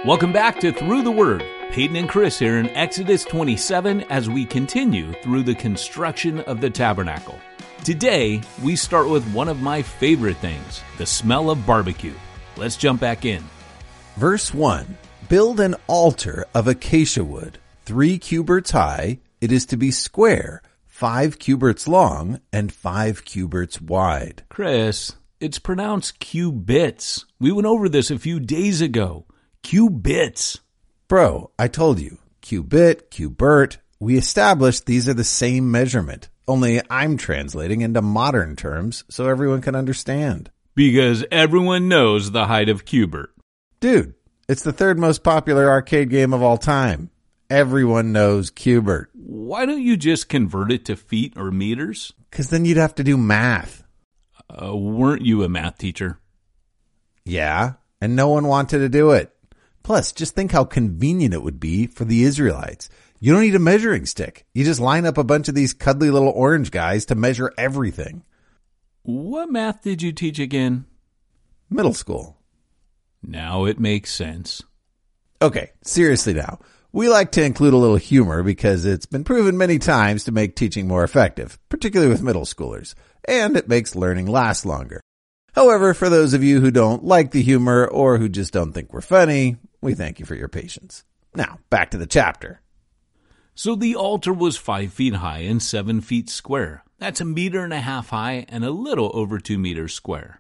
Welcome back to Through the Word. Peyton and Chris here in Exodus 27 as we continue through the construction of the tabernacle. Today, we start with one of my favorite things, the smell of barbecue. Let's jump back in. Verse 1, build an altar of acacia wood, 3 cubits high. It is to be square, 5 cubits long, and 5 cubits wide. Chris, it's pronounced cubits. We went over this a few days ago. Cubits. Bro, I told you, cubit, cubert. We established these are the same measurement, only I'm translating into modern terms so everyone can understand. Because everyone knows the height of cubert. Dude, it's the 3rd most popular arcade game of all time. Everyone knows cubert. Why don't you just convert it to feet or meters? Because then you'd have to do math. Weren't you a math teacher? Yeah, and no one wanted to do it. Plus, just think how convenient it would be for the Israelites. You don't need a measuring stick. You just line up a bunch of these cuddly little orange guys to measure everything. What math did you teach again? Middle school. Now it makes sense. Okay, seriously now. We like to include a little humor because it's been proven many times to make teaching more effective, particularly with middle schoolers, and it makes learning last longer. However, for those of you who don't like the humor or who just don't think we're funny, we thank you for your patience. Now, back to the chapter. So the altar was 5 feet high and 7 feet square. That's 1.5 meters high and a little over 2 meters square.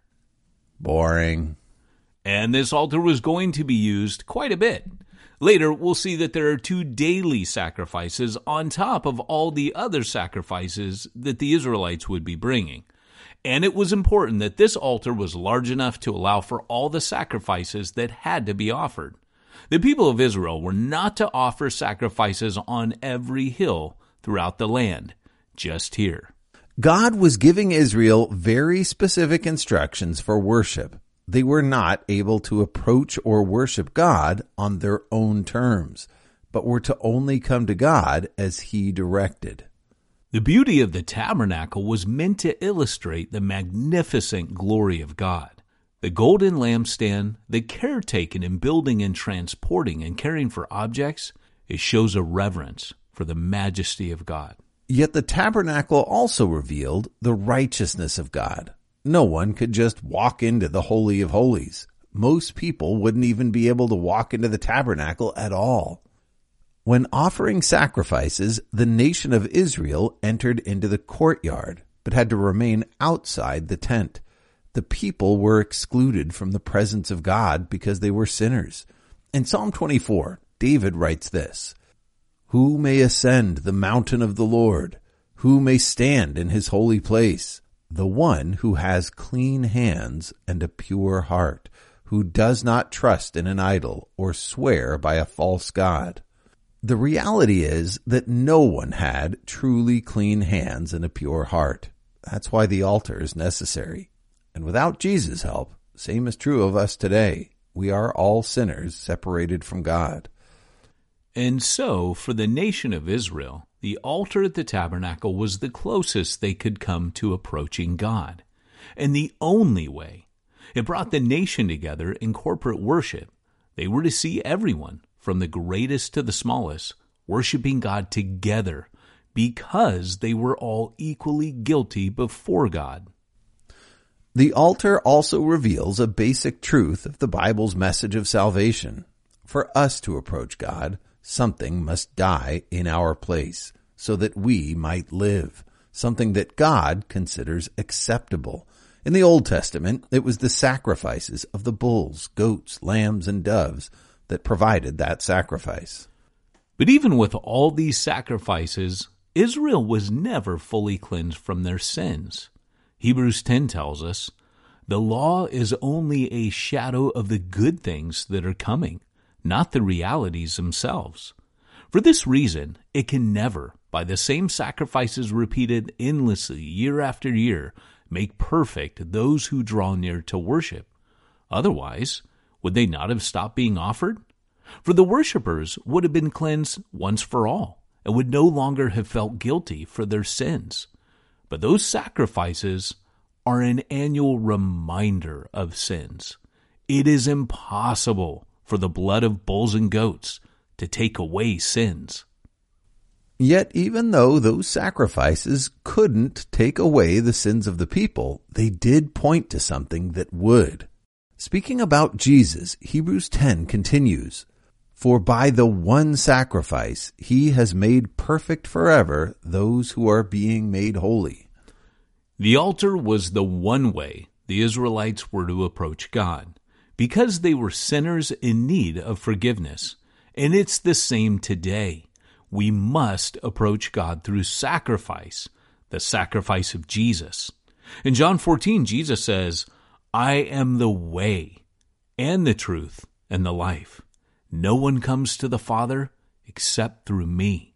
Boring. And this altar was going to be used quite a bit. Later, we'll see that there are 2 daily sacrifices on top of all the other sacrifices that the Israelites would be bringing. And it was important that this altar was large enough to allow for all the sacrifices that had to be offered. The people of Israel were not to offer sacrifices on every hill throughout the land, just here. God was giving Israel very specific instructions for worship. They were not able to approach or worship God on their own terms, but were to only come to God as He directed. The beauty of the tabernacle was meant to illustrate the magnificent glory of God. The golden lampstand, the care taken in building and transporting and caring for objects, it shows a reverence for the majesty of God. Yet the tabernacle also revealed the righteousness of God. No one could just walk into the Holy of Holies. Most people wouldn't even be able to walk into the tabernacle at all. When offering sacrifices, the nation of Israel entered into the courtyard, but had to remain outside the tent. The people were excluded from the presence of God because they were sinners. In Psalm 24, David writes this, "Who may ascend the mountain of the Lord? Who may stand in his holy place? The one who has clean hands and a pure heart, who does not trust in an idol or swear by a false god." The reality is that no one had truly clean hands and a pure heart. That's why the altar is necessary. And without Jesus' help, same is true of us today. We are all sinners separated from God. And so, for the nation of Israel, the altar at the tabernacle was the closest they could come to approaching God. And the only way. It brought the nation together in corporate worship. They were to see everyone, from the greatest to the smallest, worshiping God together because they were all equally guilty before God. The altar also reveals a basic truth of the Bible's message of salvation. For us to approach God, something must die in our place so that we might live, something that God considers acceptable. In the Old Testament, it was the sacrifices of the bulls, goats, lambs, and doves that provided that sacrifice. But even with all these sacrifices, Israel was never fully cleansed from their sins. Hebrews 10 tells us, the law is only a shadow of the good things that are coming, not the realities themselves. For this reason, it can never, by the same sacrifices repeated endlessly year after year, make perfect those who draw near to worship. Otherwise, would they not have stopped being offered? For the worshipers would have been cleansed once for all, and would no longer have felt guilty for their sins. But those sacrifices are an annual reminder of sins. It is impossible for the blood of bulls and goats to take away sins. Yet even though those sacrifices couldn't take away the sins of the people, they did point to something that would. Speaking about Jesus, Hebrews 10 continues, "For by the one sacrifice he has made perfect forever those who are being made holy." The altar was the one way the Israelites were to approach God, because they were sinners in need of forgiveness. And it's the same today. We must approach God through sacrifice, the sacrifice of Jesus. In John 14, Jesus says, "I am the way and the truth and the life. No one comes to the Father except through me."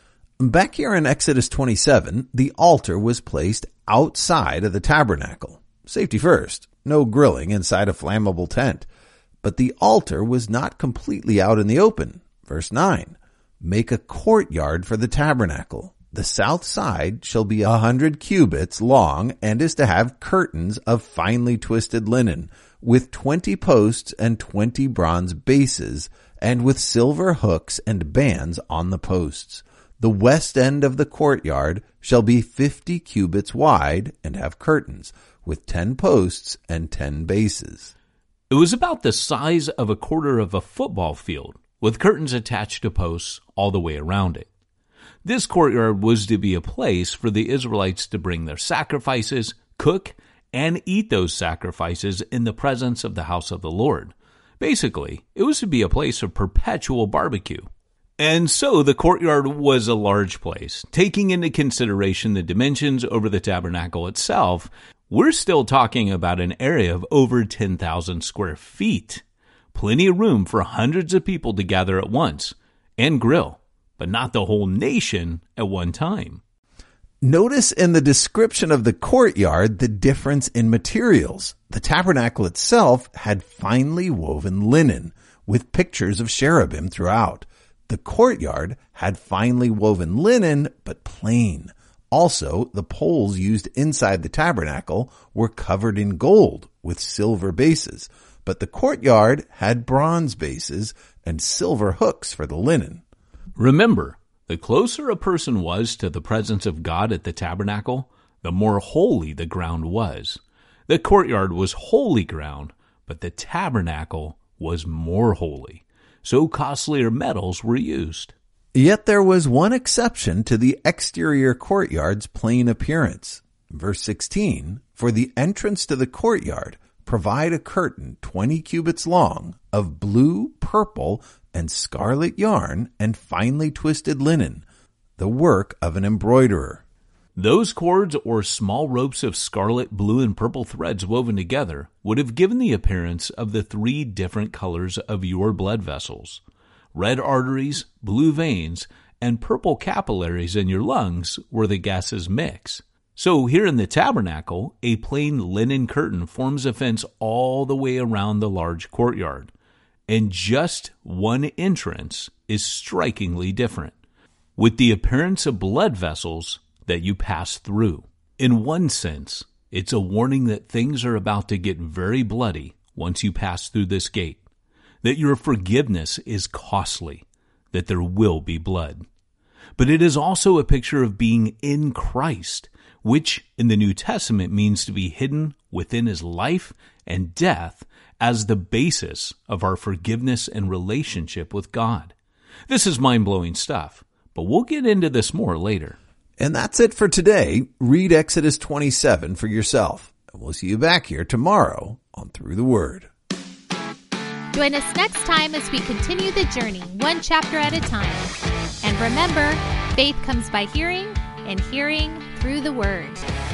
Back here in Exodus 27, the altar was placed outside of the tabernacle. Safety first, no grilling inside a flammable tent. But the altar was not completely out in the open. Verse 9, "Make a courtyard for the tabernacle. The south side shall be 100 cubits long and is to have curtains of finely twisted linen, with 20 posts and 20 bronze bases, and with silver hooks and bands on the posts. The west end of the courtyard shall be 50 cubits wide and have curtains, with 10 posts and 10 bases." It was about the size of a quarter of a football field, with curtains attached to posts all the way around it. This courtyard was to be a place for the Israelites to bring their sacrifices, cook, and eat those sacrifices in the presence of the house of the Lord. Basically, it was to be a place of perpetual barbecue. And so the courtyard was a large place. Taking into consideration the dimensions over the tabernacle itself, we're still talking about an area of over 10,000 square feet. Plenty of room for hundreds of people to gather at once and grill, but not the whole nation at one time. Notice in the description of the courtyard the difference in materials. The tabernacle itself had finely woven linen with pictures of cherubim throughout. The courtyard had finely woven linen, but plain. Also, the poles used inside the tabernacle were covered in gold with silver bases, but the courtyard had bronze bases and silver hooks for the linen. Remember, the closer a person was to the presence of God at the tabernacle, the more holy the ground was. The courtyard was holy ground, but the tabernacle was more holy, so costlier metals were used. Yet there was one exception to the exterior courtyard's plain appearance. Verse 16, "For the entrance to the courtyard, provide a curtain 20 cubits long of blue, purple, and scarlet yarn and finely twisted linen, the work of an embroiderer." Those cords or small ropes of scarlet, blue, and purple threads woven together would have given the appearance of the 3 different colors of your blood vessels. Red arteries, blue veins, and purple capillaries in your lungs where the gases mix. So here in the tabernacle, a plain linen curtain forms a fence all the way around the large courtyard. And just one entrance is strikingly different, with the appearance of blood vessels that you pass through. In one sense, it's a warning that things are about to get very bloody once you pass through this gate, that your forgiveness is costly, that there will be blood. But it is also a picture of being in Christ, which in the New Testament means to be hidden within his life and death as the basis of our forgiveness and relationship with God. This is mind-blowing stuff, but we'll get into this more later. And that's it for today. Read Exodus 27 for yourself. And we'll see you back here tomorrow on Through the Word. Join us next time as we continue the journey, one chapter at a time. And remember, faith comes by hearing, and hearing through the Word.